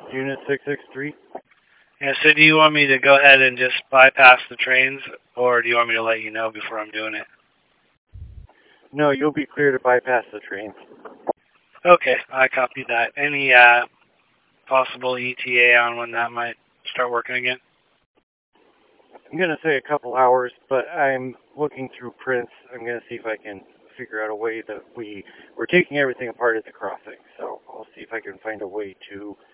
Unit 663. Yeah, so do you want me to go ahead and just bypass the trains, or do you want me to let you know before I'm doing it? No, you'll be clear to bypass the trains. Okay, I copy that. Any possible ETA on when that might start working again? I'm going to say a couple hours, but I'm looking through prints. I'm going to see if I can figure out a way that we're taking everything apart at the crossing. So I'll see if I can find a way to